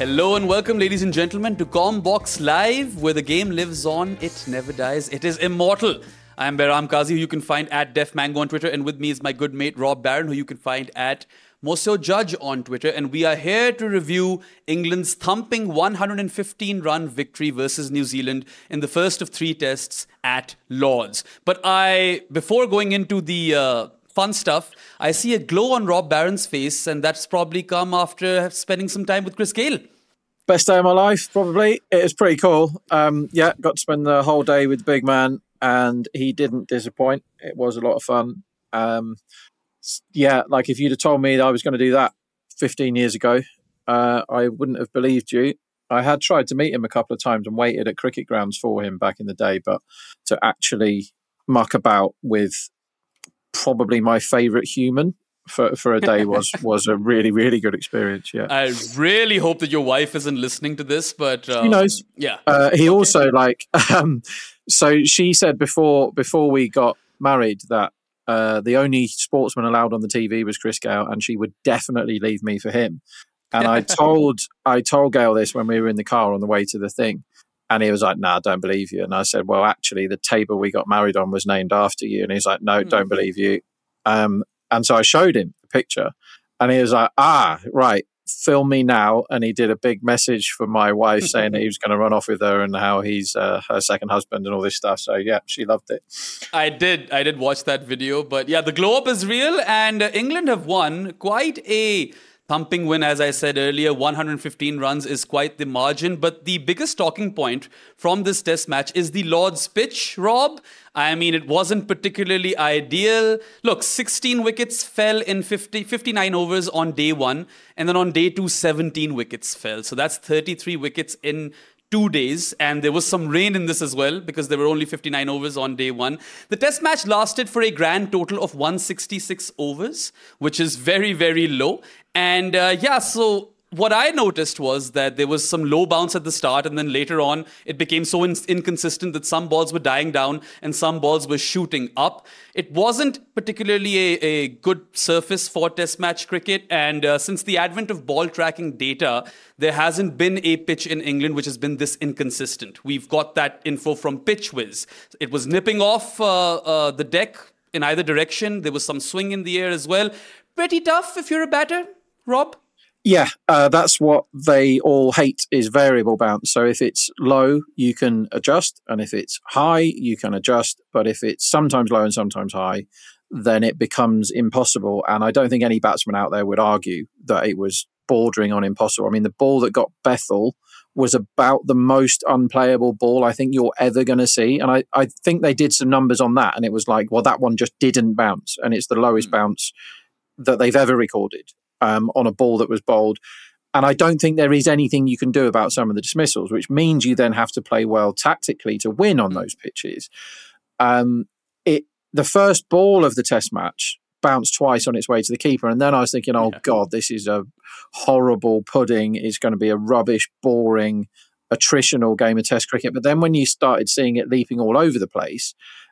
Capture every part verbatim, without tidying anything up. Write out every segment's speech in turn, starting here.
Hello and welcome, ladies and gentlemen, to Combox Live, where the game lives on, it never dies, it is immortal. I'm Behram Kazi, who you can find at Def Mango on Twitter, and with me is my good mate Rob Barron, who you can find at Mosio Judge on Twitter, and we are here to review England's thumping one hundred fifteen run victory versus New Zealand in the first of three tests at Lord's. But I, before going into the uh, fun stuff, I see a glow on Rob Barron's face, and that's probably come after spending some time with Chris Gayle. Best day of my life, probably. It was pretty cool. Um, yeah, got to spend the whole day with the big man, and he didn't disappoint. It was a lot of fun. Um, yeah, like if you'd have told me that I was going to do that fifteen years ago, uh, I wouldn't have believed you. I had tried to meet him a couple of times and waited at cricket grounds for him back in the day, but to actually muck about with probably my favourite human for, for a day was was a really, really good experience, yeah. I really hope that your wife isn't listening to this, but... Um, she knows. Yeah. Uh, he okay. also, like... Um, so she said before before we got married that uh, the only sportsman allowed on the T V was Chris Gayle, and she would definitely leave me for him. And I told I told Gayle this when we were in the car on the way to the thing. And he was like, nah, I don't believe you. And I said, well, actually, the table we got married on was named after you. And he's like, no, mm. don't believe you. Um, and so I showed him the picture. And he was like, ah, right, film me now. And he did a big message for my wife saying that he was going to run off with her and how he's uh, her second husband and all this stuff. So, yeah, she loved it. I did. I did watch that video. But, yeah, the glow-up is real. And uh, England have won quite a... thumping win, as I said earlier. One hundred fifteen runs is quite the margin. But the biggest talking point from this test match is the Lord's pitch, Rob. I mean, it wasn't particularly ideal. Look, sixteen wickets fell in fifty, fifty-nine overs on day one. And then on day two, seventeen wickets fell. So that's thirty-three wickets in two days, and there was some rain in this as well because there were only fifty-nine overs on day one. The test match lasted for a grand total of one hundred sixty-six overs, which is very, very low. And uh, yeah, so what I noticed was that there was some low bounce at the start, and then later on, it became so in- inconsistent that some balls were dying down and some balls were shooting up. It wasn't particularly a, a good surface for test match cricket, and uh, since the advent of ball tracking data, there hasn't been a pitch in England which has been this inconsistent. We've got that info from PitchWiz. It was nipping off uh, uh, the deck in either direction. There was some swing in the air as well. Pretty tough if you're a batter, Rob? Yeah, uh, that's what they all hate is variable bounce. So if it's low, you can adjust. And if it's high, you can adjust. But if it's sometimes low and sometimes high, then it becomes impossible. And I don't think any batsman out there would argue that it was bordering on impossible. I mean, the ball that got Bethel was about the most unplayable ball I think you're ever going to see. And I, I think they did some numbers on that. And it was like, well, that one just didn't bounce. And it's the lowest mm-hmm. bounce that they've ever recorded. Um, on a ball that was bowled. And I don't think there is anything you can do about some of the dismissals, which means you then have to play well tactically to win on those pitches. Um, it the first ball of the test match bounced twice on its way to the keeper. And then I was thinking, oh, yeah. God, this is a horrible pudding. It's going to be a rubbish, boring, attritional game of test cricket. But then when you started seeing it leaping all over the place,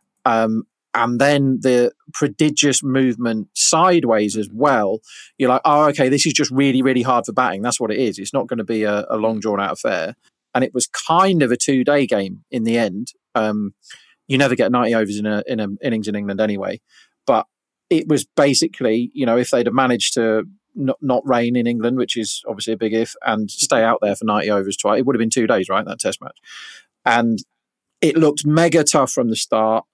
um, and then the prodigious movement sideways as well, you're like, oh, okay, this is just really, really hard for batting. That's what it is. It's not going to be a, a long, drawn-out affair. And it was kind of a two-day game in the end. Um, you never get ninety overs in a in an innings in England anyway. But it was basically, you know, if they'd have managed to not, not rain in England, which is obviously a big if, and stay out there for ninety overs twice, it would have been two days, right, that test match. And it looked mega tough from the start.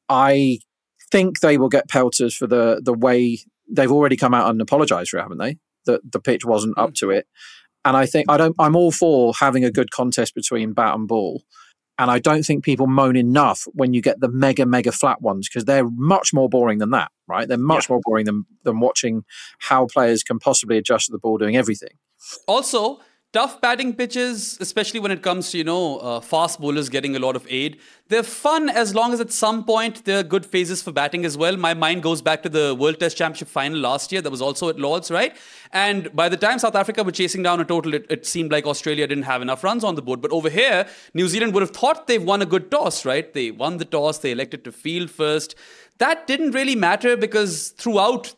I think they will get pelters for the the way they've already come out and apologised for it, haven't they? That the pitch wasn't up to it. And I think I don't I'm all for having a good contest between bat and ball. And I don't think people moan enough when you get the mega, mega flat ones, because they're much more boring than that, right? They're much yeah. more boring than, than watching how players can possibly adjust to the ball doing everything. Also, tough batting pitches, especially when it comes to, you know, uh, fast bowlers getting a lot of aid, they're fun as long as at some point there are good phases for batting as well. My mind goes back to the World Test Championship final last year that was also at Lord's, right? And by the time South Africa were chasing down a total, it, it seemed like Australia didn't have enough runs on the board. But over here, New Zealand would have thought they've won a good toss, right? They won the toss, they elected to field first. That didn't really matter because throughout the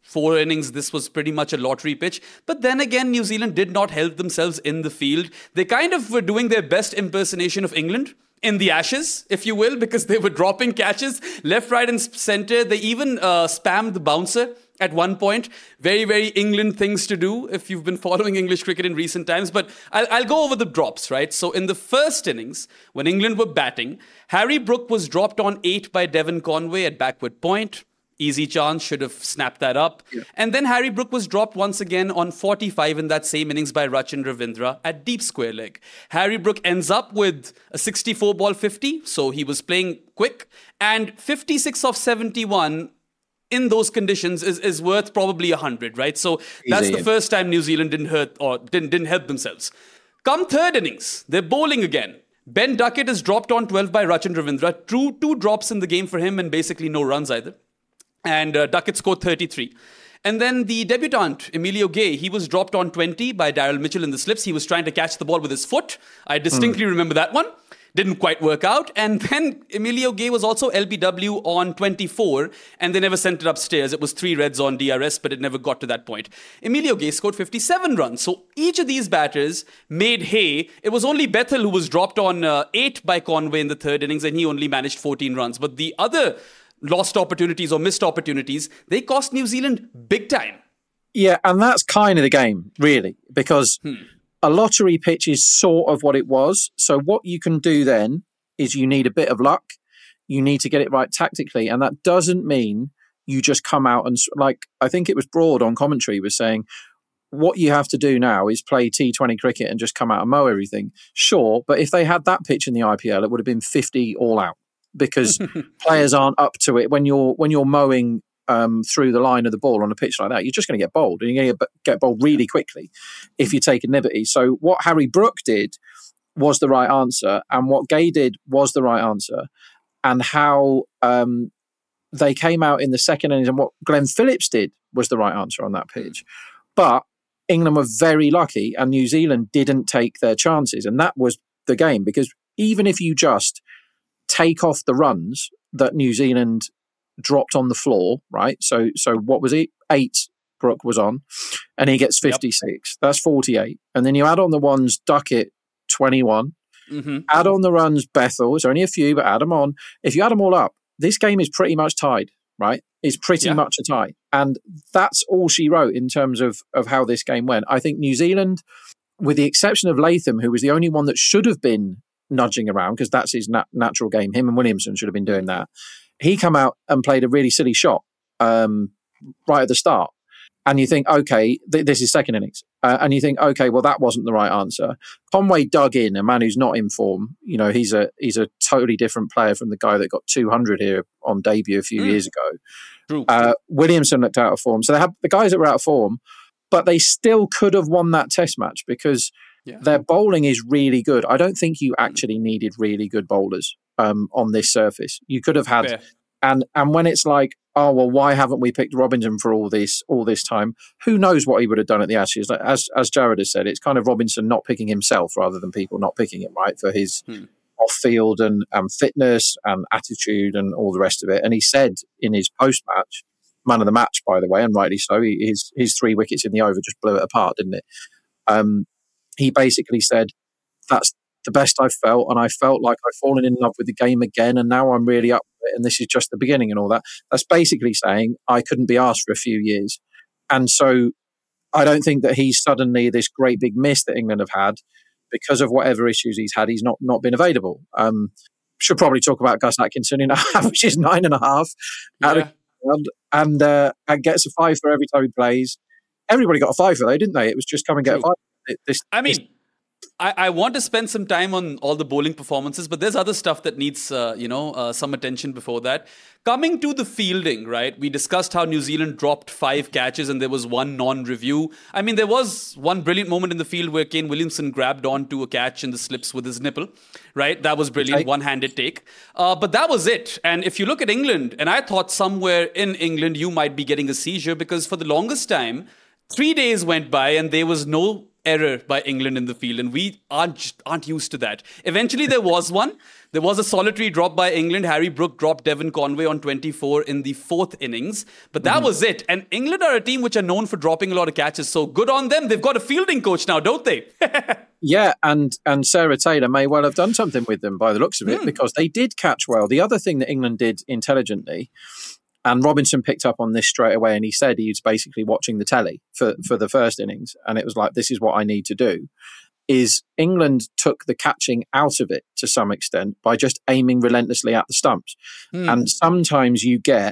four innings, this was pretty much a lottery pitch. But then again, New Zealand did not help themselves in the field. They kind of were doing their best impersonation of England in the Ashes, if you will, because they were dropping catches left, right, and center. They even uh, spammed the bouncer at one point. Very, very England things to do if you've been following English cricket in recent times. But I'll, I'll go over the drops, right? So in the first innings, when England were batting, Harry Brook was dropped on eight by Devon Conway at backward point. Easy chance, should have snapped that up. Yeah. And then Harry Brook was dropped once again on forty-five in that same innings by Rachin Ravindra at deep square leg. Harry Brook ends up with a sixty-four ball fifty, so he was playing quick. And fifty-six of seventy-one in those conditions is, is worth probably one hundred, right? So that's Easy. The first time New Zealand didn't hurt or didn't, didn't help themselves. Come third innings, they're bowling again. Ben Duckett is dropped on twelve by Rachin Ravindra. Two, two drops in the game for him and basically no runs either. And uh, Duckett scored thirty-three. And then the debutant, Emilio Gay, he was dropped on twenty by Daryl Mitchell in the slips. He was trying to catch the ball with his foot. I distinctly mm. remember that one. Didn't quite work out. And then Emilio Gay was also L B W on twenty-four, and they never sent it upstairs. It was three reds on D R S, but it never got to that point. Emilio Gay scored fifty-seven runs. So each of these batters made hay. It was only Bethel who was dropped on uh, eight by Conway in the third innings, and he only managed fourteen runs. But the other lost opportunities or missed opportunities, they cost New Zealand big time. Yeah, and that's kind of the game, really, because hmm. a lottery pitch is sort of what it was. So what you can do then is you need a bit of luck. You need to get it right tactically. And that doesn't mean you just come out and, like, I think it was Broad on commentary was saying, what you have to do now is play T twenty cricket and just come out and mow everything. Sure, but if they had that pitch in the I P L, it would have been fifty all out. Because players aren't up to it when you're when you're mowing um, through the line of the ball on a pitch like that. You're just going to get bowled, and you're going to get bowled really quickly if you take a liberty. So what Harry Brook did was the right answer, and what Gay did was the right answer, and how um, they came out in the second innings and what Glenn Phillips did was the right answer on that pitch. But England were very lucky, and New Zealand didn't take their chances, and that was the game. Because even if you just take off the runs that New Zealand dropped on the floor, right? So so what was it? Eight Brook was on, and he gets fifty-six. Yep. That's forty-eight. And then you add on the ones Duckett, twenty-one. Mm-hmm. Add on the runs Bethel. It's only a few, but add them on. If you add them all up, this game is pretty much tied, right? It's pretty yeah. much a tie. And that's all she wrote in terms of, of how this game went. I think New Zealand, with the exception of Latham, who was the only one that should have been nudging around because that's his nat- natural game. Him and Williamson should have been doing that. He come out and played a really silly shot um, right at the start. And you think, okay, th- this is second innings. Uh, and you think, okay, well, that wasn't the right answer. Conway dug in, a man who's not in form. You know, he's a he's a totally different player from the guy that got two hundred here on debut a few mm. years ago. True. Uh, Williamson looked out of form. So they have the guys that were out of form, but they still could have won that test match because yeah. their bowling is really good. I don't think you actually needed really good bowlers um, on this surface. You could have had, Fair. and and when it's like, oh well, why haven't we picked Robinson for all this all this time? Who knows what he would have done at the Ashes? As as Jared has said, it's kind of Robinson not picking himself rather than people not picking him, right? For his hmm. off field and, and fitness and attitude and all the rest of it. And he said in his post match, man of the match, by the way, and rightly so, he, his his three wickets in the over just blew it apart, didn't it? Um, He basically said, that's the best I've felt, and I felt like I've fallen in love with the game again, and now I'm really up with it, and this is just the beginning and all that. That's basically saying I couldn't be asked for a few years. And so I don't think that he's suddenly this great big miss that England have had because of whatever issues he's had. He's not, not been available. Um, should probably talk about Gus Atkinson, in averages nine and a half, yeah. and, and, uh, and gets a five for every time he plays. Everybody got a five for though, didn't they? It was just come and get True. a five. This, I mean, I, I want to spend some time on all the bowling performances, but there's other stuff that needs, uh, you know, uh, some attention before that. Coming to the fielding, right? We discussed how New Zealand dropped five catches and there was one non-review. I mean, there was one brilliant moment in the field where Kane Williamson grabbed onto a catch in the slips with his nipple, right? That was brilliant, one-handed take. Uh, but that was it. And if you look at England, and I thought somewhere in England you might be getting a seizure because for the longest time, three days went by and there was no error by England in the field, and we aren't aren't used to that. Eventually, there was one. There was a solitary drop by England. Harry Brook dropped Devon Conway on twenty-four in the fourth innings, but that mm-hmm. was it. And England are a team which are known for dropping a lot of catches, so good on them. They've got a fielding coach now, don't they? Yeah, and and Sarah Taylor may well have done something with them by the looks of it, mm. because they did catch well. The other thing that England did intelligently, and Robinson picked up on this straight away, and he said he was basically watching the telly for, for the first innings, and it was like, this is what I need to do, is England took the catching out of it to some extent by just aiming relentlessly at the stumps. Mm. And sometimes you get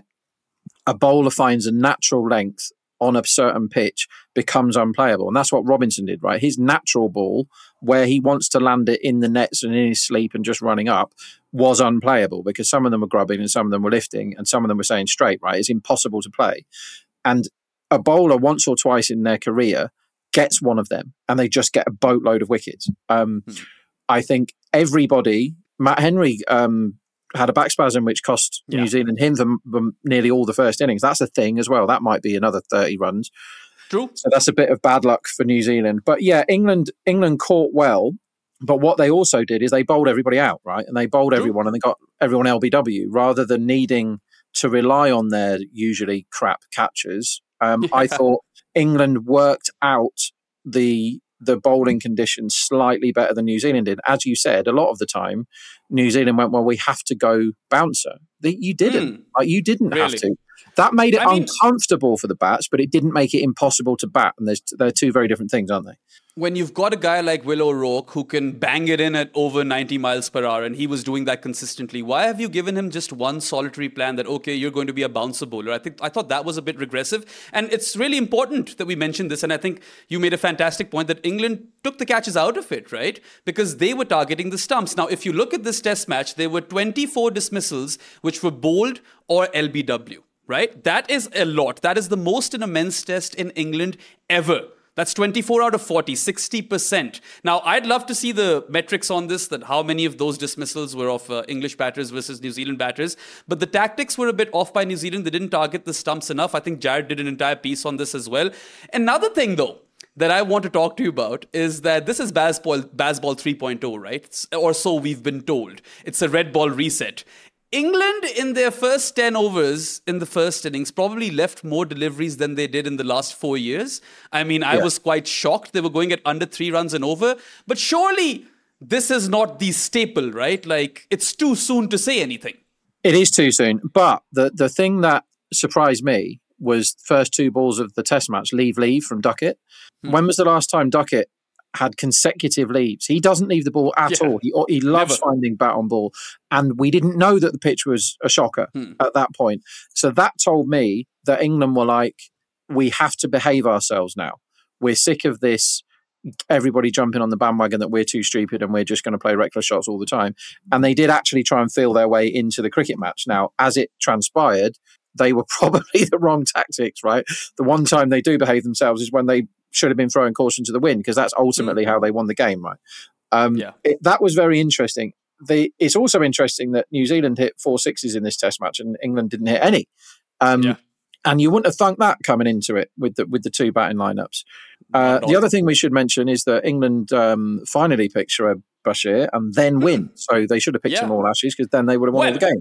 a bowler finds a natural length on a certain pitch becomes unplayable. And that's what Robinson did, right? His natural ball, where he wants to land it in the nets and in his sleep and just running up, was unplayable because some of them were grubbing and some of them were lifting and some of them were saying straight, right? It's impossible to play. And a bowler once or twice in their career gets one of them and they just get a boatload of wickets. Um, hmm. I think everybody, Matt Henry um, had a back spasm which cost yeah. New Zealand him for, for nearly all the first innings. That's a thing as well. That might be another thirty runs. True. So that's a bit of bad luck for New Zealand. But yeah, England England caught well. But what they also did is they bowled everybody out, right? And they bowled True. everyone and they got everyone L B W rather than needing to rely on their usually crap catchers. Um, yeah. I thought England worked out the the bowling conditions slightly better than New Zealand did. As you said, a lot of the time, New Zealand went, well, we have to go bouncer. The, you didn't. Mm. Like, you didn't really? have to. That made it I uncomfortable mean, for the bats, but it didn't make it impossible to bat. And there's, they're two very different things, aren't they? When you've got a guy like Will O'Rourke who can bang it in at over ninety miles per hour, and he was doing that consistently, why have you given him just one solitary plan that, okay, you're going to be a bouncer bowler? I think I thought that was a bit regressive. And it's really important that we mention this. And I think you made a fantastic point that England took the catches out of it, right? Because they were targeting the stumps. Now, if you look at this test match, there were twenty-four dismissals which were bowled or L B W. Right? That is a lot. That is the most in a men's test in England ever. That's twenty-four out of forty, sixty percent. Now, I'd love to see the metrics on this, that how many of those dismissals were of uh, English batters versus New Zealand batters. But the tactics were a bit off by New Zealand. They didn't target the stumps enough. I think Jared did an entire piece on this as well. Another thing, though, that I want to talk to you about is that this is Bazball, Bazball three point oh, right? It's, or so we've been told. It's a red ball reset. England, in their first ten overs in the first innings, probably left more deliveries than they did in the last four years. I mean, I yeah. was quite shocked. They were going at under three runs an over. But surely this is not the staple, right? Like, it's too soon to say anything. It is too soon. But the, the thing that surprised me was the first two balls of the test match, leave, leave from Duckett. Hmm. When was the last time Duckett had consecutive leaves? He doesn't leave the ball at yeah. all. He he loves Never. finding bat on ball. And we didn't know that the pitch was a shocker hmm. at that point. So that told me that England were like, we have to behave ourselves now. We're sick of this, everybody jumping on the bandwagon that we're too stupid and we're just going to play reckless shots all the time. And they did actually try and feel their way into the cricket match. Now, as it transpired, they were probably the wrong tactics, right? The one time they do behave themselves is when they should have been throwing caution to the wind, because that's ultimately mm. how they won the game, right? Um, yeah. it, that was very interesting. The, it's also interesting that New Zealand hit four sixes in this test match and England didn't hit any. Um, yeah. And you wouldn't have thunk that coming into it with the with the two batting lineups. Uh, the other thing we should mention is that England um, finally picked Shoaib Bashir and then win. So they should have picked yeah. him all Ashes, because then they would have won well, the game.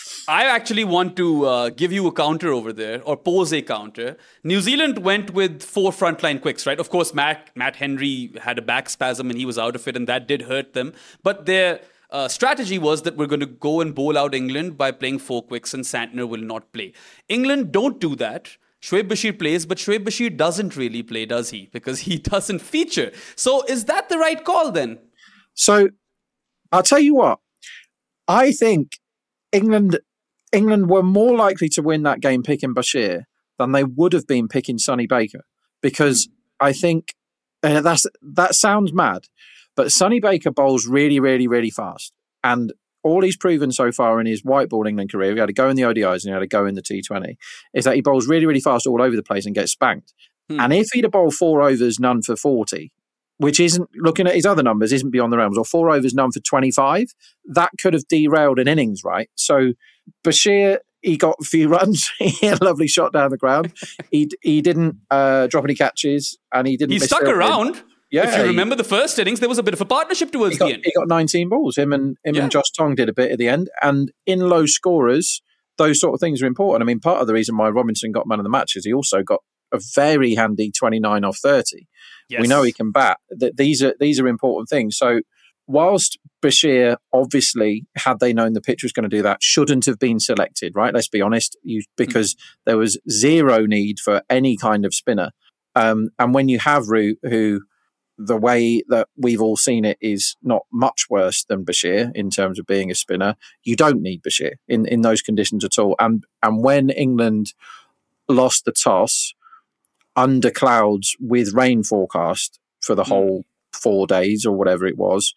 I actually want to uh, give you a counter over there, or pose a counter. New Zealand went with four frontline quicks, right? Of course, Matt, Matt Henry had a back spasm and he was out of it, and that did hurt them. But their uh, strategy was that we're going to go and bowl out England by playing four quicks, and Santner will not play. England don't do that. Shoaib Bashir plays, but Shoaib Bashir doesn't really play, does he? Because he doesn't feature. So is that the right call then? So I'll tell you what. I think England... England were more likely to win that game picking Bashir than they would have been picking Sonny Baker, because I think uh, that's that sounds mad, but Sonny Baker bowls really, really, really fast, and all he's proven so far in his white ball England career, he had to go in the O D Is and he had to go in the T twenty, is that he bowls really, really fast all over the place and gets spanked. Hmm. And if he'd have bowled four overs, none for forty, which isn't, looking at his other numbers, isn't beyond the realms, or four overs, none for twenty-five, that could have derailed an innings, right? So Bashir, he got a few runs. He had a lovely shot down the ground. He he didn't uh, drop any catches, and he didn't. He miss stuck around. Yeah, if you remember the first innings, there was a bit of a partnership towards he got, the end. He got nineteen balls. Him and him Yeah. and Josh Tong did a bit at the end. And in low scorers, those sort of things are important. I mean, part of the reason why Robinson got man of the match is he also got a very handy twenty-nine off thirty. Yes. We know he can bat. That these are these are important things. So whilst Bashir, obviously, had they known the pitch was going to do that, shouldn't have been selected, right? Let's be honest, you, because mm-hmm. there was zero need for any kind of spinner. Um, and when you have Root, who the way that we've all seen it is not much worse than Bashir in terms of being a spinner, you don't need Bashir in, in those conditions at all. And and when England lost the toss under clouds with rain forecast for the whole four days or whatever it was,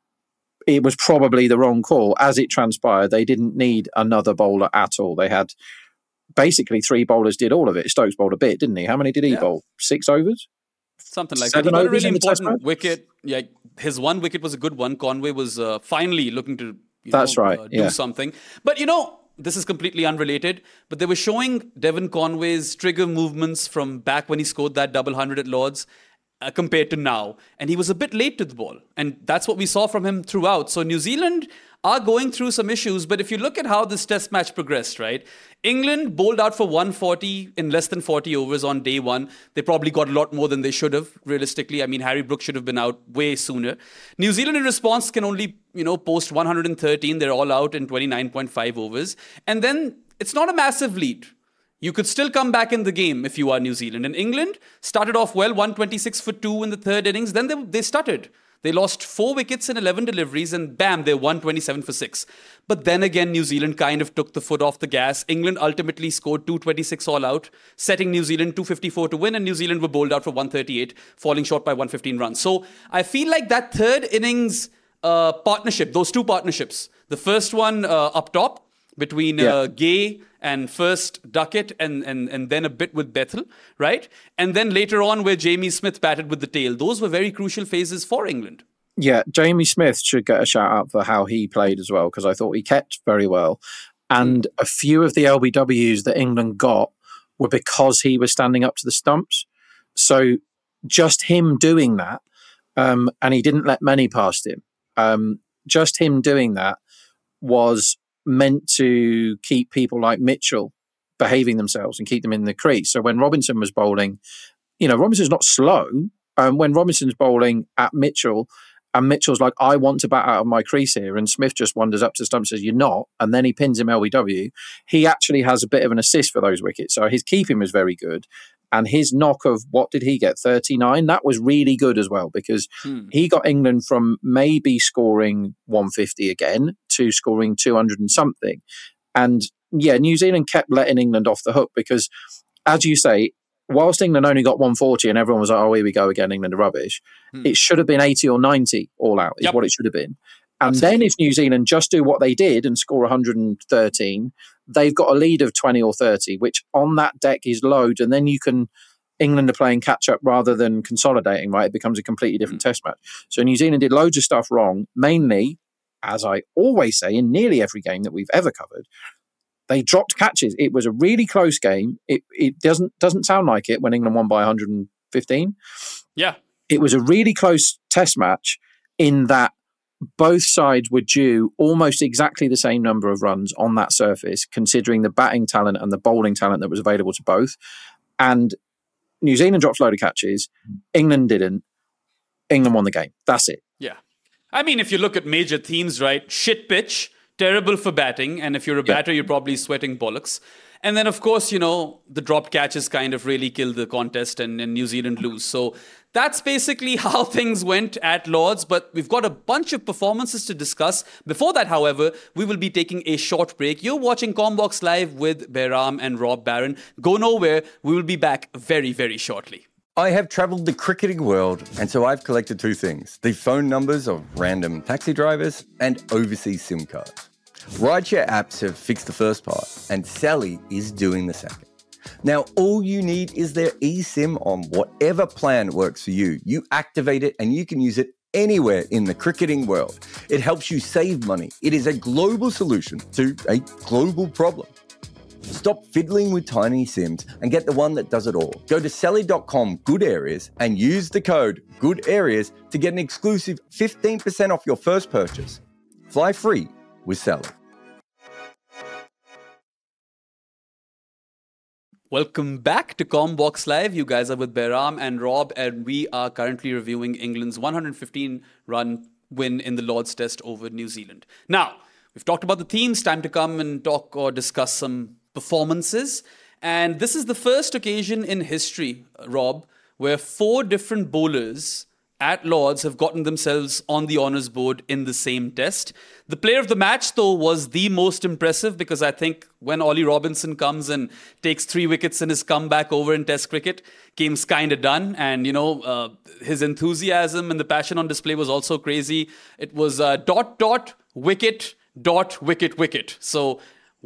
it was probably the wrong call. As it transpired, they didn't need another bowler at all. They had basically three bowlers did all of it. Stokes bowled a bit, didn't he? How many did he yeah. bowl? Six overs? Something like Seven that. He got a overs really in the important wicket. Yeah, his one wicket was a good one. Conway was uh, finally looking to you That's know, right. uh, do yeah. something. But, you know, this is completely unrelated, but they were showing Devon Conway's trigger movements from back when he scored that double hundred at Lord's uh, compared to now. And he was a bit late to the ball. And that's what we saw from him throughout. So New Zealand are going through some issues. But if you look at how this test match progressed, right? England bowled out for one forty in less than forty overs on day one. They probably got a lot more than they should have, realistically. I mean, Harry Brooks should have been out way sooner. New Zealand in response can only, you know, post one hundred thirteen. They're all out in twenty-nine point five overs. And then it's not a massive lead. You could still come back in the game if you are New Zealand. And England started off well, one twenty-six for two in the third innings. Then they, they stuttered. They lost four wickets in eleven deliveries and bam, they're one twenty-seven for six. But then again, New Zealand kind of took the foot off the gas. England ultimately scored two twenty-six all out, setting New Zealand two fifty-four to win, and New Zealand were bowled out for one thirty-eight, falling short by one fifteen runs. So I feel like that third innings uh, partnership, those two partnerships, the first one uh, up top between yeah. uh, Gay and first Duckett and, and, and then a bit with Bethel, right? And then later on where Jamie Smith batted with the tail. Those were very crucial phases for England. Yeah, Jamie Smith should get a shout out for how he played as well, because I thought he kept very well. And mm. a few of the L B Ws that England got were because he was standing up to the stumps. So just him doing that, um, and he didn't let many past him, um, just him doing that was meant to keep people like Mitchell behaving themselves and keep them in the crease. So when Robinson was bowling, you know, Robinson's not slow. Um, when Robinson's bowling at Mitchell, and Mitchell's like, I want to bat out of my crease here, and Smith just wanders up to the stump and says, you're not, and then he pins him L B W, he actually has a bit of an assist for those wickets. So his keeping was very good. And his knock of, what did he get, thirty-nine? That was really good as well, because hmm. he got England from maybe scoring one fifty again to scoring two hundred and something. And yeah, New Zealand kept letting England off the hook because, as you say, whilst England only got one forty and everyone was like, oh, here we go again, England are rubbish, hmm. it should have been eighty or ninety all out is yep. what it should have been. And Absolutely. Then if New Zealand just do what they did and score one hundred thirteen, they've got a lead of twenty or thirty, which on that deck is loads. And then you can, England are playing catch up rather than consolidating, right? It becomes a completely different mm. test match. So New Zealand did loads of stuff wrong, mainly, as I always say, in nearly every game that we've ever covered, they dropped catches. It was a really close game. It it doesn't doesn't sound like it when England won by one hundred fifteen. Yeah. It was a really close test match in that both sides were due almost exactly the same number of runs on that surface, considering the batting talent and the bowling talent that was available to both. And New Zealand dropped a load of catches. England didn't. England won the game. That's it. Yeah. I mean, if you look at major themes, right? Shit pitch, terrible for batting. And if you're a yeah. batter, you're probably sweating bollocks. And then, of course, you know, the dropped catches kind of really killed the contest and, and New Zealand lose. So that's basically how things went at Lord's. But we've got a bunch of performances to discuss. Before that, however, we will be taking a short break. You're watching Combox Live with Behram and Rob Barron. Go nowhere. We will be back very, very shortly. I have travelled the cricketing world, and so I've collected two things: the phone numbers of random taxi drivers and overseas SIM cards. Rideshare apps have fixed the first part, and Sally is doing the second. Now, all you need is their eSIM on whatever plan works for you. You activate it, and you can use it anywhere in the cricketing world. It helps you save money. It is a global solution to a global problem. Stop fiddling with tiny sims and get the one that does it all. Go to Selly dot com good areas and use the code GOODAREAS to get an exclusive fifteen percent off your first purchase. Fly free with Selly. Welcome back to Combox Live. You guys are with Behram and Rob, and we are currently reviewing England's one hundred fifteen run win in the Lord's Test over New Zealand. Now, we've talked about the themes. Time to come and talk or discuss some performances. And this is the first occasion in history, Rob, where four different bowlers at Lord's have gotten themselves on the honours board in the same test. The player of the match, though, was the most impressive, because I think when Ollie Robinson comes and takes three wickets in his comeback over in Test cricket, game's kind of done. And, you know, uh, his enthusiasm and the passion on display was also crazy. It was uh, dot, dot, wicket, dot, wicket, wicket. So,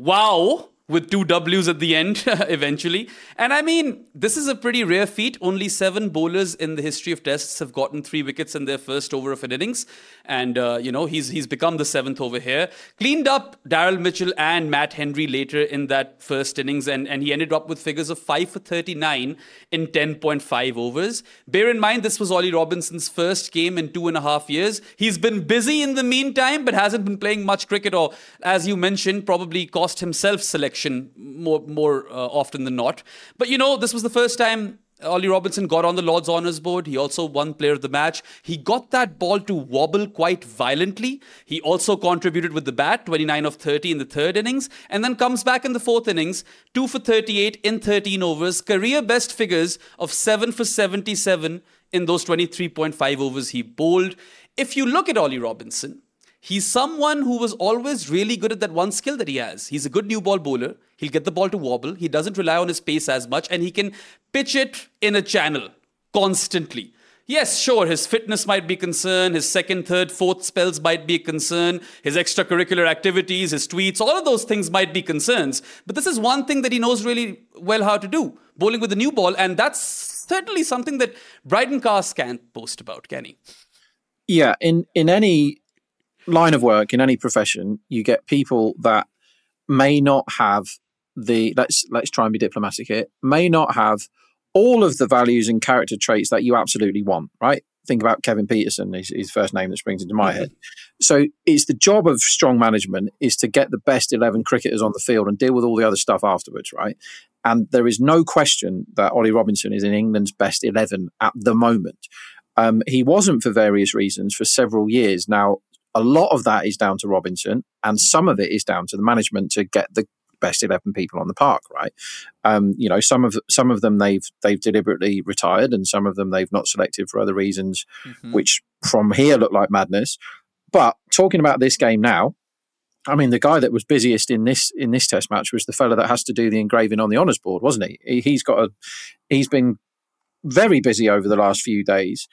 wow. With two W's at the end, eventually. And I mean, this is a pretty rare feat. Only seven bowlers in the history of tests have gotten three wickets in their first over of an innings. And, uh, you know, he's he's become the seventh over here. Cleaned up Daryl Mitchell and Matt Henry later in that first innings. And, and he ended up with figures of five for thirty-nine in ten point five overs. Bear in mind, this was Ollie Robinson's first game in two and a half years. He's been busy in the meantime, but hasn't been playing much cricket, or, as you mentioned, probably cost himself selection more more uh, often than not. But, you know, this was the first time Ollie Robinson got on the Lord's honours board. He also won player of the match. He got that ball to wobble quite violently. He also contributed with the bat, twenty-nine of thirty in the third innings, and then comes back in the fourth innings, two for thirty-eight in thirteen overs, career best figures of seven for seventy-seven in those twenty-three point five overs he bowled. If you look at Ollie Robinson, he's someone who was always really good at that one skill that he has. He's a good new ball bowler. He'll get the ball to wobble. He doesn't rely on his pace as much, and he can pitch it in a channel constantly. Yes, sure, his fitness might be a concern. His second, third, fourth spells might be a concern. His extracurricular activities, his tweets, all of those things might be concerns. But this is one thing that he knows really well how to do, bowling with a new ball. And that's certainly something that Brydon Cast can't boast about, can he? Yeah, in, in any line of work, in any profession, you get people that may not have the, let's let's try and be diplomatic here, may not have all of the values and character traits that you absolutely want, right? Think about Kevin Peterson, his, his first name that springs into my mm-hmm. head. So it's the job of strong management is to get the best eleven cricketers on the field and deal with all the other stuff afterwards, right? And there is no question that Ollie Robinson is in England's best eleven at the moment. Um, he wasn't for various reasons for several years. Now, a lot of that is down to Robinson, and some of it is down to the management to get the best eleven people on the park, right? Um, you know, some of some of them they've they've deliberately retired, and some of them they've not selected for other reasons, mm-hmm. which from here look like madness. But talking about this game now, I mean, the guy that was busiest in this in this Test match was the fella that has to do the engraving on the honours board, wasn't he? He's got a he's been very busy over the last few days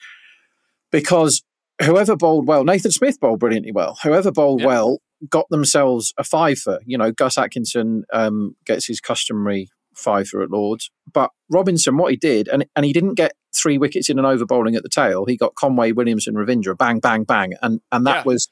because whoever bowled well, Nathan Smith bowled brilliantly well. Whoever bowled yeah. well got themselves a fiver. You know, Gus Atkinson um, gets his customary fiver at Lord's. But Robinson, what he did, and, and he didn't get three wickets in an over bowling at the tail. He got Conway, Williamson, Ravindra, bang, bang, bang. And, and that yeah. was,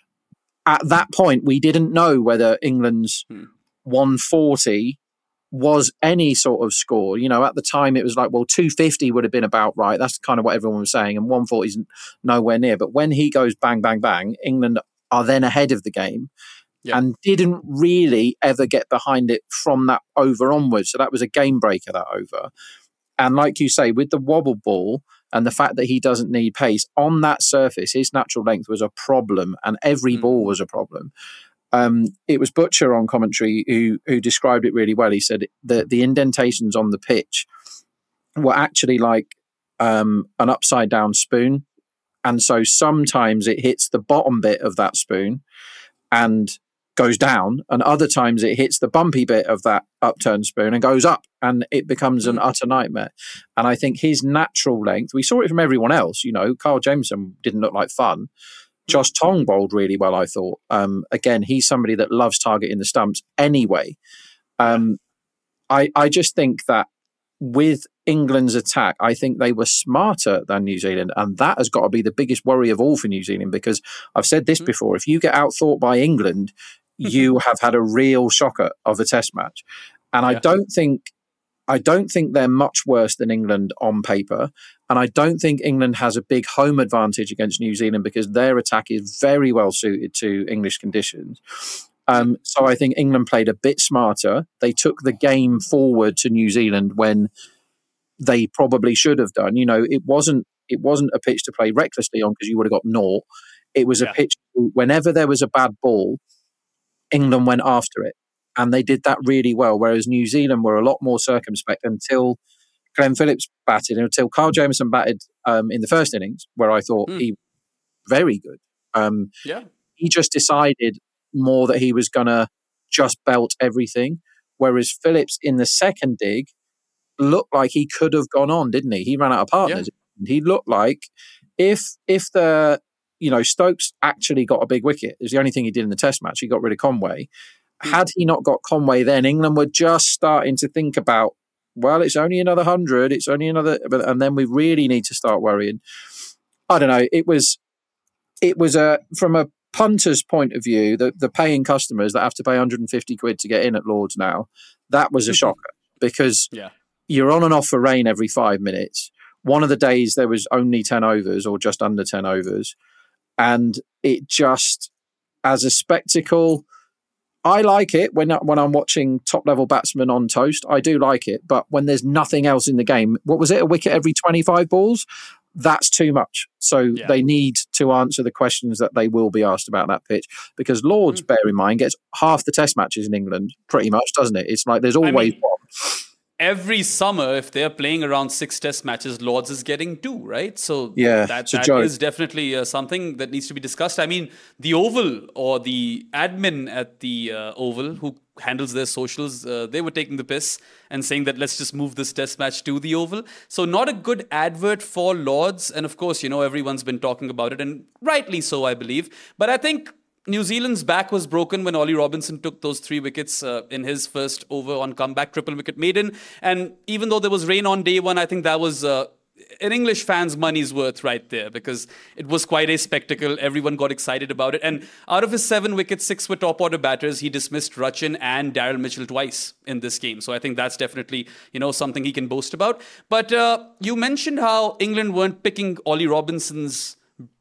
at that point, we didn't know whether England's hmm. one forty was any sort of score. You know, at the time it was like, well, two fifty would have been about right. That's kind of what everyone was saying. And one forty is nowhere near. But when he goes bang, bang, bang, England are then ahead of the game yeah. and didn't really ever get behind it from that over onwards. So that was a game breaker, that over. And like you say, with the wobble ball and the fact that he doesn't need pace on that surface, his natural length was a problem, and every mm. ball was a problem. Um, it was Butcher on commentary who who described it really well. He said that the indentations on the pitch were actually like um, an upside down spoon. And so sometimes it hits the bottom bit of that spoon and goes down, and other times it hits the bumpy bit of that upturned spoon and goes up, and it becomes an utter nightmare. And I think his natural length, we saw it from everyone else. You know, Carl Jameson didn't look like fun. Josh Tong bowled really well, I thought. Um, again, he's somebody that loves targeting the stumps anyway. Um, I, I just think that with England's attack, I think they were smarter than New Zealand, and that has got to be the biggest worry of all for New Zealand, because I've said this mm-hmm. before, if you get outthought by England, you have had a real shocker of a Test match. And I Yeah. don't think I don't think they're much worse than England on paper. And I don't think England has a big home advantage against New Zealand because their attack is very well suited to English conditions. Um, so I think England played a bit smarter. They took the game forward to New Zealand when they probably should have done. You know, it wasn't it wasn't a pitch to play recklessly on because you would have got naught. It was a Yeah. pitch whenever there was a bad ball, England went after it. And they did that really well, whereas New Zealand were a lot more circumspect until Glenn Phillips batted, until Kyle Jamieson batted um, in the first innings, where I thought Mm. he was very good. Um, Yeah. he just decided more that he was going to just belt everything, whereas Phillips in the second dig looked like he could have gone on, didn't he? He ran out of partners. He looked like if if the you know Stokes actually got a big wicket, it was the only thing he did in the Test match. He got rid of Conway. Had he not got Conway, then England were just starting to think about, well, it's only another hundred, it's only another, and then we really need to start worrying. I don't know. It was, it was a from a punter's point of view, the the paying customers that have to pay one hundred fifty quid to get in at Lord's now, that was a shocker because Yeah. you're on and off for rain every five minutes. One of the days there was only ten overs or just under ten overs, and it just as a spectacle. I like it when when I'm watching top level batsmen on toast. I do like it, but when there's nothing else in the game, what was it? A wicket every twenty-five balls? That's too much. So Yeah. they need to answer the questions that they will be asked about that pitch because Lord's, Mm. bear in mind, gets half the Test matches in England, pretty much, doesn't it? It's like there's always I mean, one. every summer, if they're playing around six Test matches, Lords is getting two, right? So Yeah, that, it's a that joke. is definitely uh, something that needs to be discussed. I mean, the Oval or the admin at the uh, Oval who handles their socials, uh, they were taking the piss and saying that let's just move this Test match to the Oval. So not a good advert for Lords. And of course, you know, everyone's been talking about it, and rightly so, I believe. But I think New Zealand's back was broken when Ollie Robinson took those three wickets uh, in his first over on comeback, triple wicket maiden. And even though there was rain on day one, I think that was uh, an English fan's money's worth right there because it was quite a spectacle. Everyone got excited about it. And out of his seven wickets, six were top order batters. He dismissed Rachin and Daryl Mitchell twice in this game. So I think that's definitely, you know, something he can boast about. But uh, you mentioned how England weren't picking Ollie Robinson's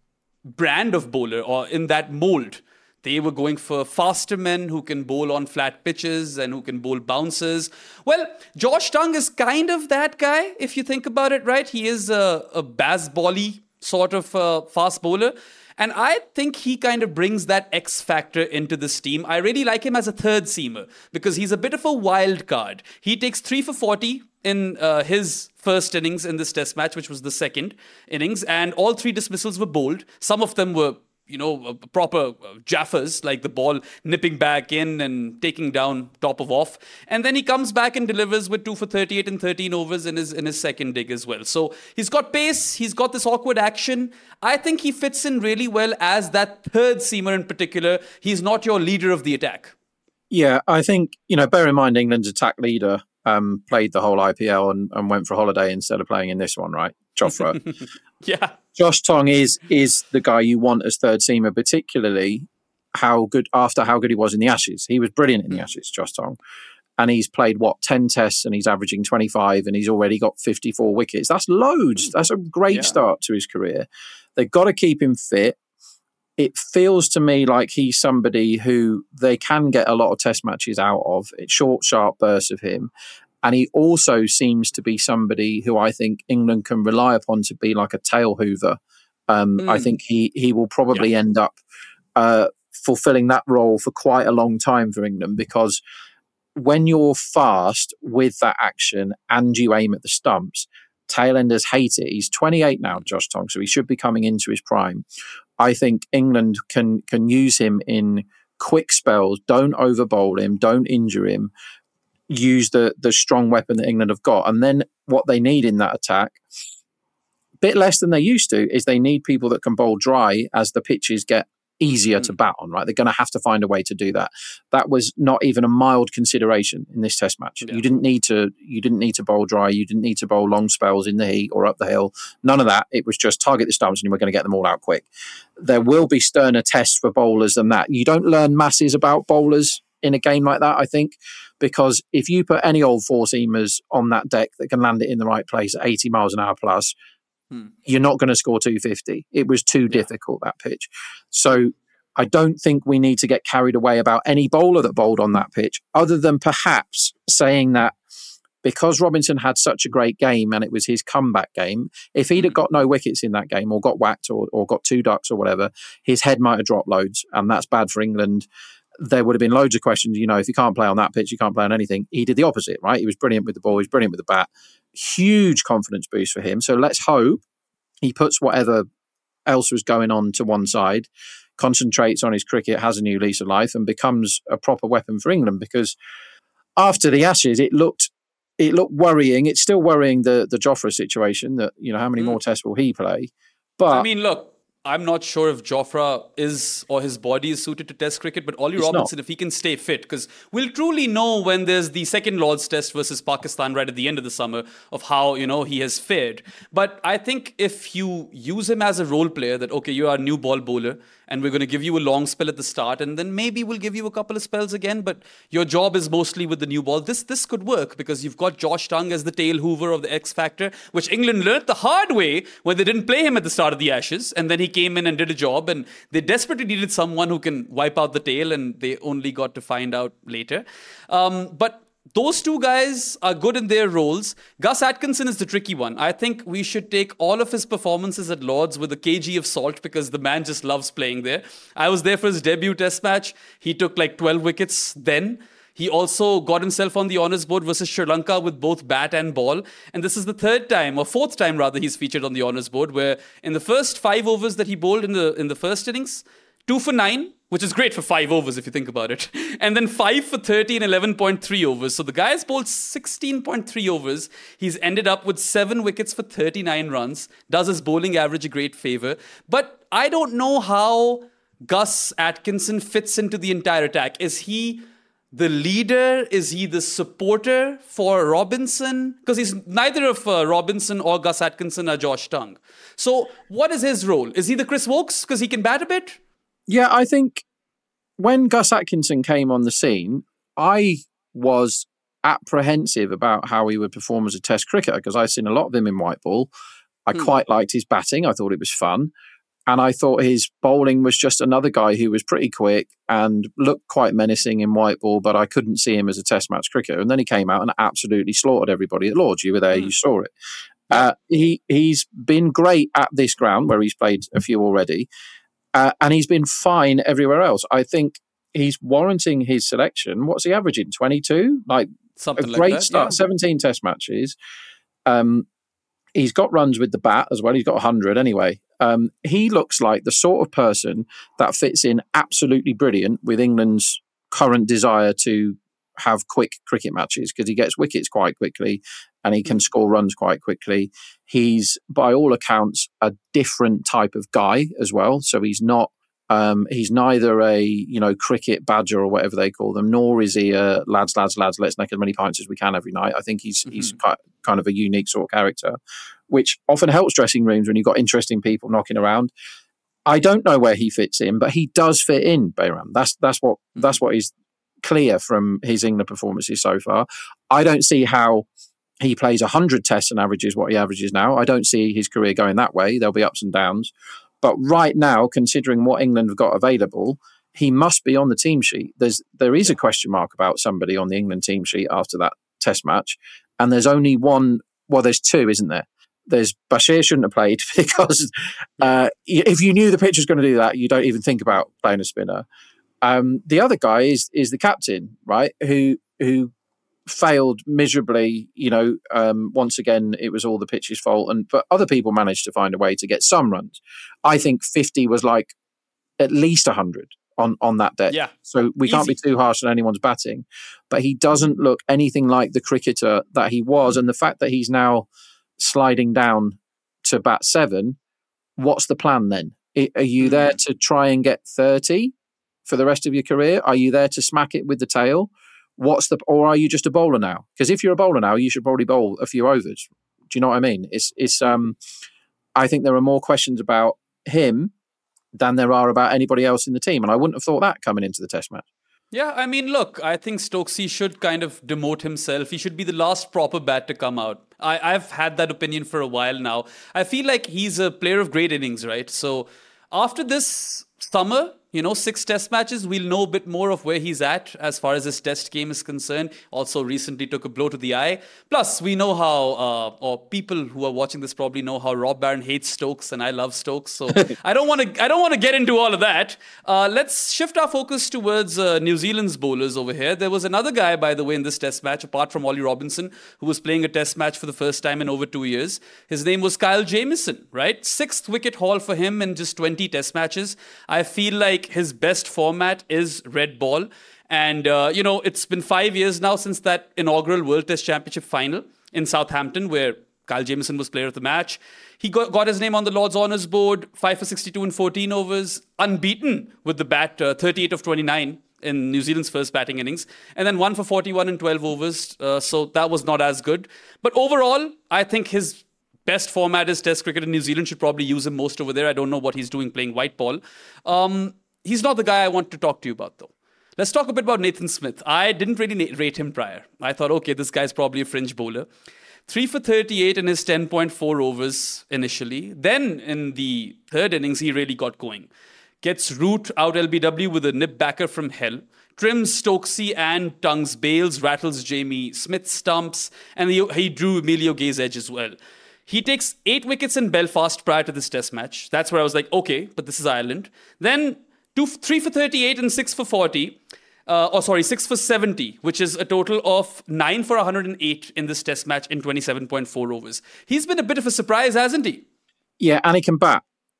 brand of bowler or in that mold. They were going for faster men who can bowl on flat pitches and who can bowl bounces. Well, Josh Tongue is kind of that guy, if you think about it, right? He is a, a Bazball-y sort of uh, fast bowler. And I think he kind of brings that X factor into this team. I really like him as a third seamer because he's a bit of a wild card. He takes three for forty in uh, his first innings in this Test match, which was the second innings. And all three dismissals were bowled. Some of them were, you know, proper jaffers, like the ball nipping back in and taking down top of off. And then he comes back and delivers with two for thirty-eight and thirteen overs in his in his second dig as well. So he's got pace, he's got this awkward action. I think he fits in really well as that third seamer in particular. He's not your leader of the attack. Yeah, I think, you know, bear in mind England's attack leader um, played the whole I P L and, and went for holiday instead of playing in this one, right? Jofra. Yeah. Josh Tongue is is the guy you want as third seamer, particularly how good after how good he was in the Ashes. He was brilliant in the Ashes, Josh Tongue. And he's played, what, ten tests and he's averaging twenty-five and he's already got fifty-four wickets. That's loads. That's a great Yeah. start to his career. They've got to keep him fit. It feels to me like he's somebody who they can get a lot of test matches out of. It's short, sharp bursts of him. And he also seems to be somebody who I think England can rely upon to be like a tail hoover. Um, Mm. I think he he will probably Yeah. end up uh, fulfilling that role for quite a long time for England because when you're fast with that action and you aim at the stumps, tailenders hate it. He's twenty-eight now, Josh Tongue, so he should be coming into his prime. I think England can can use him in quick spells. Don't overbowl him. Don't injure him. Use the the strong weapon that England have got. And then what they need in that attack, a bit less than they used to, is they need people that can bowl dry as the pitches get easier to bat on, right? They're going to have to find a way to do that. That was not even a mild consideration in this Test match. Yeah. You didn't need to you didn't need to bowl dry. You didn't need to bowl long spells in the heat or up the hill. None of that. It was just target the stumps and you were going to get them all out quick. There will be sterner tests for bowlers than that. You don't learn masses about bowlers in a game like that, I think, because if you put any old four-seamers on that deck that can land it in the right place at eighty miles an hour plus, hmm. you're not going to score two fifty. It was too yeah. difficult, that pitch. So I don't think we need to get carried away about any bowler that bowled on that pitch, other than perhaps saying that because Robinson had such a great game and it was his comeback game, if he'd have got no wickets in that game or got whacked or, or got two ducks or whatever, his head might have dropped loads, and that's bad for England. There would have been loads of questions, you know, if you can't play on that pitch, you can't play on anything. He did the opposite, right? He was brilliant with the ball, he was brilliant with the bat. Huge confidence boost for him. So let's hope he puts whatever else was going on to one side, concentrates on his cricket, has a new lease of life, and becomes a proper weapon for England. Because after the Ashes, it looked it looked worrying. It's still worrying, the the Jofra situation, that, you know, how many mm. more tests will he play? But I mean, look, I'm not sure if Jofra is or his body is suited to Test cricket, but Ollie Robinson, not. if he can stay fit, because we'll truly know when there's the second Lord's Test versus Pakistan right at the end of the summer of how, you know, he has fared. But I think if you use him as a role player, that, okay, you are a new ball bowler and we're going to give you a long spell at the start, and then maybe we'll give you a couple of spells again, but your job is mostly with the new ball. This this could work because you've got Josh Tongue as the tail hoover of the X Factor, which England learnt the hard way when they didn't play him at the start of the Ashes, and then he came in and did a job, and they desperately needed someone who can wipe out the tail, and they only got to find out later. Um, but those two guys are good in their roles. Gus Atkinson is the tricky one. I think we should take all of his performances at Lord's with a kg of salt, because the man just loves playing there. I was there for his debut test match. He took like twelve wickets then. He also got himself on the honours board versus Sri Lanka with both bat and ball. And this is the third time, or fourth time rather, he's featured on the honours board, where in the first five overs that he bowled in the in the first innings, two for nine, which is great for five overs if you think about it. And then five for thirty in eleven point three overs. So the guy's bowled sixteen point three overs. He's ended up with seven wickets for thirty-nine runs. Does his bowling average a great favour. But I don't know how Gus Atkinson fits into the entire attack. Is he the leader? Is he the supporter for Robinson? Because he's neither of uh, Robinson or Gus Atkinson are Josh Tongue. So what is his role? Is he the Chris Wokes because he can bat a bit? Yeah, I think when Gus Atkinson came on the scene, I was apprehensive about how he would perform as a Test cricketer, because I've seen a lot of him in white ball. I hmm. quite liked his batting. I thought it was fun. And I thought his bowling was just another guy who was pretty quick and looked quite menacing in white ball, but I couldn't see him as a Test match cricketer. And then he came out and absolutely slaughtered everybody at Lord's. You were there, mm. you saw it. Uh, he, he's been great at this ground where he's played a few already. Uh, and he's been fine everywhere else. I think he's warranting his selection. What's he averaging? twenty-two? Like Something a like great that, start, yeah. seventeen Test matches. Um, he's got runs with the bat as well. He's got one hundred anyway. Um, he looks like the sort of person that fits in absolutely brilliant with England's current desire to have quick cricket matches, because he gets wickets quite quickly and he can score runs quite quickly. He's, by all accounts, a different type of guy as well. So he's not, um, he's neither a, you know, cricket badger or whatever they call them, nor is he a lads, lads, lads, let's make as many pints as we can every night. I think he's mm-hmm. he's kind of a unique sort of character, which often helps dressing rooms when you've got interesting people knocking around. I don't know where he fits in, but he does fit in, Bayram. That's that's what mm-hmm. that's what is clear from his England performances so far. I don't see how he plays one hundred tests and averages what he averages now. I don't see his career going that way. There'll be ups and downs. But right now, considering what England have got available, he must be on the team sheet. There's there is a question mark about somebody on the England team sheet after that Test match. And there's only one, well, there's two, isn't there? There's Bashir shouldn't have played because uh, if you knew the pitch was going to do that, you don't even think about playing a spinner. Um, the other guy is is the captain, right? Who who failed miserably. You know, um, once again, it was all the pitch's fault, and but other people managed to find a way to get some runs. I think fifty was like at least one hundred on on that deck. Yeah, so we easy. Can't be too harsh on anyone's batting, but he doesn't look anything like the cricketer that he was, and the fact that he's now sliding down to bat seven. What's the plan then? Are you there to try and get thirty for the rest of your career? Are you there to smack it with the tail? What's the, or are you just a bowler now? Because if you're a bowler now, you should probably bowl a few overs. Do you know what I mean? It's, it's, um, I think there are more questions about him than there are about anybody else in the team. And I wouldn't have thought that coming into the Test match. Yeah, I mean, look, I think Stokesy should kind of demote himself. He should be the last proper bat to come out. I, I've had that opinion for a while now. I feel like he's a player of great innings, right? So after this summer, you know, six test matches, we'll know a bit more of where he's at as far as his test game is concerned. Also recently took a blow to the eye. Plus, we know how, uh, or people who are watching this probably know how Rob Barron hates Stokes and I love Stokes. So I don't want to I don't want to get into all of that. Uh, let's shift our focus towards uh, New Zealand's bowlers over here. There was another guy, by the way, in this test match, apart from Ollie Robinson, who was playing a test match for the first time in over two years. His name was Kyle Jamieson, right? Sixth wicket haul for him in just twenty test matches. I feel like his best format is red ball. And, uh, you know, it's been five years now since that inaugural World Test Championship final in Southampton where Kyle Jamieson was player of the match. He got, got his name on the Lord's Honours Board, five for sixty-two in fourteen overs, unbeaten with the bat, uh, thirty-eight of twenty-nine in New Zealand's first batting innings, and then one for forty-one in twelve overs. Uh, so that was not as good. But overall, I think his best format is Test cricket, and New Zealand should probably use him most over there. I don't know what he's doing playing white ball. Um, he's not the guy I want to talk to you about, though. Let's talk a bit about Nathan Smith. I didn't really rate him prior. I thought, okay, this guy's probably a fringe bowler. three for thirty-eight in his ten point four overs initially. Then in the third innings, he really got going. Gets Root out L B W with a nip backer from hell. Trims Stokesy and tongues Bales, rattles Jamie Smith stumps, and he, he drew Emilio Gay's edge as well. He takes eight wickets in Belfast prior to this test match. That's where I was like, okay, but this is Ireland. Then two, three for thirty-eight and six for forty. Uh, or sorry, six for seventy, which is a total of nine for one hundred eight in this test match in twenty-seven point four overs. He's been a bit of a surprise, hasn't he? Yeah, and he can bat.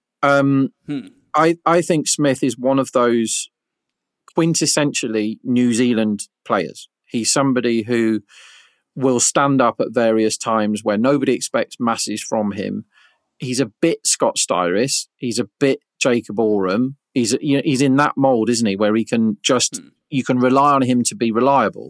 Um, hmm. I, I think Smith is one of those quintessentially New Zealand players. He's somebody who will stand up at various times where nobody expects masses from him. He's a bit Scott Styris. He's a bit Jacob Oram. He's you know, he's in that mould, isn't he, where he can just, hmm. you can rely on him to be reliable.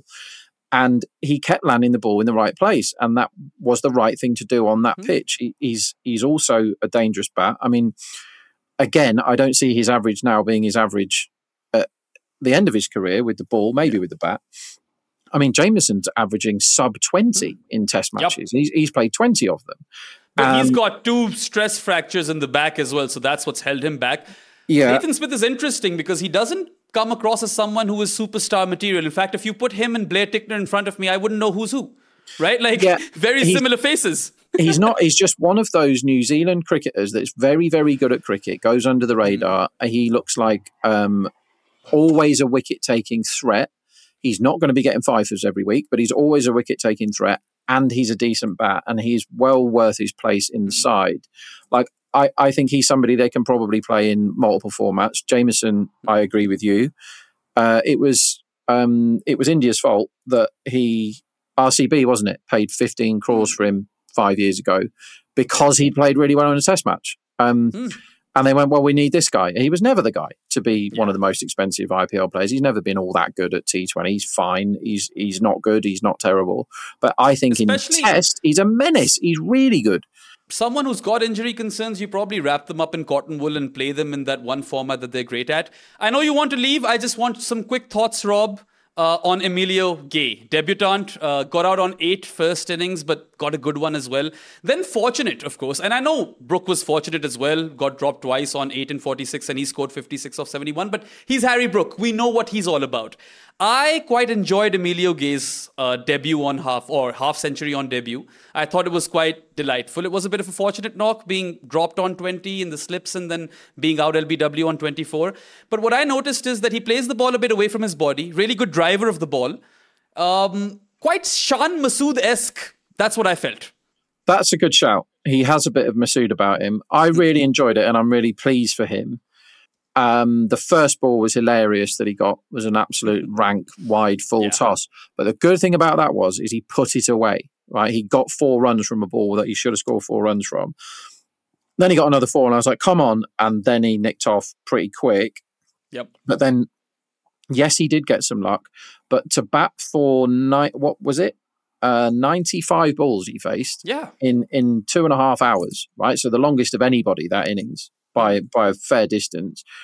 And he kept landing the ball in the right place. And that was the right thing to do on that hmm. pitch. He, he's he's also a dangerous bat. I mean, again, I don't see his average now being his average at the end of his career with the ball, maybe with the bat. I mean, Jamieson's averaging sub twenty mm. in test matches. Yep. He's, he's played twenty of them. But um, he's got two stress fractures in the back as well, so that's what's held him back. Yeah. Nathan Smith is interesting because he doesn't come across as someone who is superstar material. In fact, if you put him and Blair Tickner in front of me, I wouldn't know who's who. Right? Like, yeah, very similar faces. he's not, he's just one of those New Zealand cricketers that's very, very good at cricket, goes under the radar. Mm. He looks like um, always a wicket-taking threat. He's not going to be getting fifers every week, but he's always a wicket-taking threat, and he's a decent bat, and he's well worth his place in the side. Like, I, I think he's somebody they can probably play in multiple formats. Jamieson, I agree with you. Uh, it was um, it was India's fault that he, R C B, wasn't it, paid fifteen crores for him five years ago because he played really well in a test match. Um, mm. And they went, well, we need this guy. He was never the guy to be yeah. one of the most expensive I P L players. He's never been all that good at T twenty. He's fine. He's he's not good. He's not terrible. But I think Especially, in Test, he's a menace. He's really good. Someone who's got injury concerns, you probably wrap them up in cotton wool and play them in that one format that they're great at. I know you want to leave. I just want some quick thoughts, Rob. Uh, on Emilio Gay, debutant, uh, got out on eight first innings, but got a good one as well. Then fortunate, of course, and I know Brook was fortunate as well, got dropped twice on eight and forty-six, and he scored fifty-six of seventy-one, but he's Harry Brook. We know what he's all about. I quite enjoyed Emilio Gay's uh, debut on half, or half century on debut. I thought it was quite delightful. It was a bit of a fortunate knock, being dropped on twenty in the slips and then being out L B W on twenty-four. But what I noticed is that he plays the ball a bit away from his body. Really good driver of the ball. Um, quite Shan Masood-esque. That's what I felt. That's a good shout. He has a bit of Masood about him. I really enjoyed it, and I'm really pleased for him. Um, the first ball was hilarious that he got, was an absolute rank, wide, full yeah. toss. But the good thing about that was, is he put it away, right? He got four runs from a ball that he should have scored four runs from. Then he got another four, and I was like, come on. And then he nicked off pretty quick. Yep. But then, yes, he did get some luck. But to bat for, ni- what was it? Uh, ninety-five balls he faced yeah. in, in two and a half hours, right? So the longest of anybody that innings. By by a fair distance.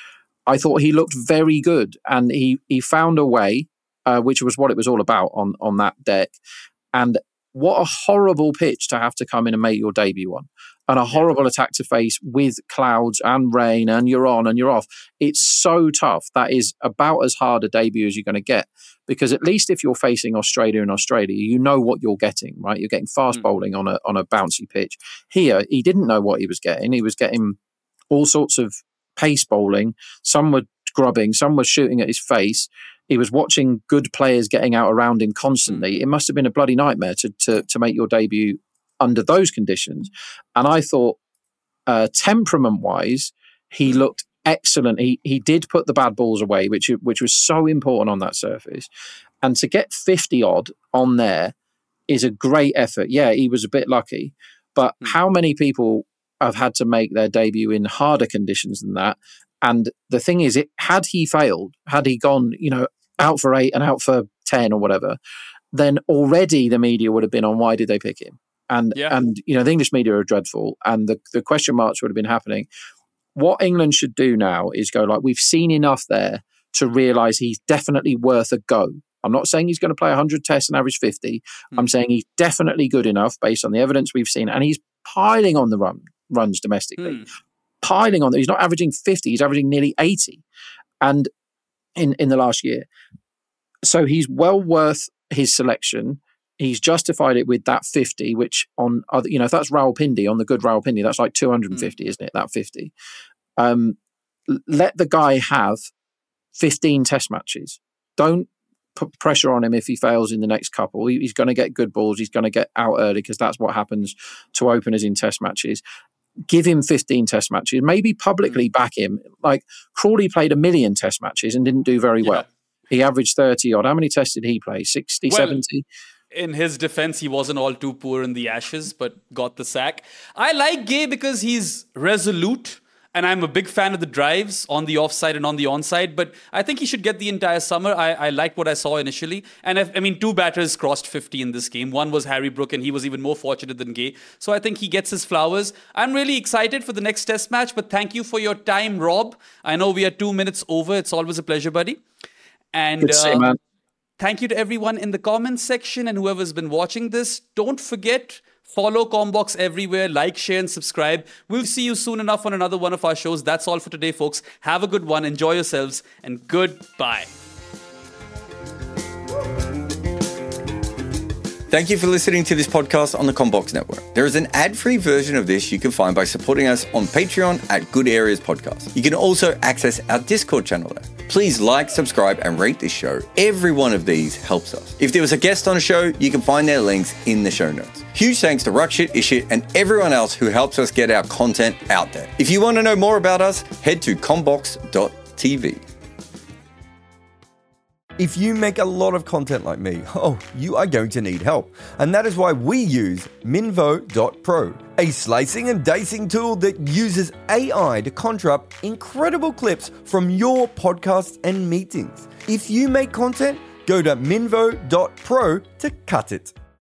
I thought he looked very good, and he he found a way, uh, which was what it was all about on on that deck. And what a horrible pitch to have to come in and make your debut on, and a horrible attack to face with clouds and rain, and you're on and you're off. It's so tough. That is about as hard a debut as you're going to get, because at least if you're facing Australia in Australia, you know what you're getting, right? You're getting fast bowling on a on a bouncy pitch. Here, he didn't know what he was getting. He was getting all sorts of pace bowling. Some were grubbing, some were shooting at his face. He was watching good players getting out around him constantly. It must have been a bloody nightmare to to, to make your debut under those conditions. And I thought, uh, temperament-wise, he looked excellent. He he did put the bad balls away, which which was so important on that surface. And to get fifty odd on there is a great effort. Yeah, he was a bit lucky, but mm. how many people have had to make their debut in harder conditions than that? And the thing is, it had he failed, had he gone, you know, out for eight and out for ten or whatever, then already the media would have been on, why did they pick him? And, yeah. and you know, the English media are dreadful, and the, the question marks would have been happening. What England should do now is go, like, we've seen enough there to realise he's definitely worth a go. I'm not saying he's going to play one hundred tests and average fifty. Mm. I'm saying he's definitely good enough based on the evidence we've seen, and he's piling on the run, runs domestically. Mm. Piling on. He's not averaging fifty, he's averaging nearly eighty. And in, in the last year. So he's well worth his selection. He's justified it with that fifty, which on other, you know, if that's Rawalpindi, on the good Rawalpindi, that's like two hundred fifty, mm. isn't it? That fifty. Um, let the guy have fifteen test matches. Don't put pressure on him if he fails in the next couple. He, he's going to get good balls. He's going to get out early, because that's what happens to openers in test matches. Give him fifteen test matches, maybe publicly mm. back him. Like Crawley played a million test matches and didn't do very yeah. well. He averaged thirty odd. How many tests did he play? sixty, well, seventy? In his defense, he wasn't all too poor in the Ashes, but got the sack. I like Gay because he's resolute, and I'm a big fan of the drives on the offside and on the onside, but I think he should get the entire summer. I, I liked what I saw initially. And if, I mean, two batters crossed fifty in this game. One was Harry Brook, and he was even more fortunate than Gay. So I think he gets his flowers. I'm really excited for the next test match, but thank you for your time, Rob. I know we are two minutes over. It's always a pleasure, buddy. And Good to see you, man. Thank you to everyone in the comments section and whoever's been watching this. Don't forget, follow Combox everywhere, like, share, and subscribe. We'll see you soon enough on another one of our shows. That's all for today, folks. Have a good one. Enjoy yourselves, and goodbye. Thank you for listening to this podcast on the Combox Network. There is an ad-free version of this you can find by supporting us on Patreon at Good Areas Podcast. You can also access our Discord channel there. Please like, subscribe, and rate this show. Every one of these helps us. If there was a guest on a show, you can find their links in the show notes. Huge thanks to Rakshit, Ishit, and everyone else who helps us get our content out there. If you want to know more about us, head to combox dot t v. If you make a lot of content like me, oh, you are going to need help. And that is why we use Minvo dot pro, a slicing and dicing tool that uses A I to conjure up incredible clips from your podcasts and meetings. If you make content, go to Minvo dot pro to cut it.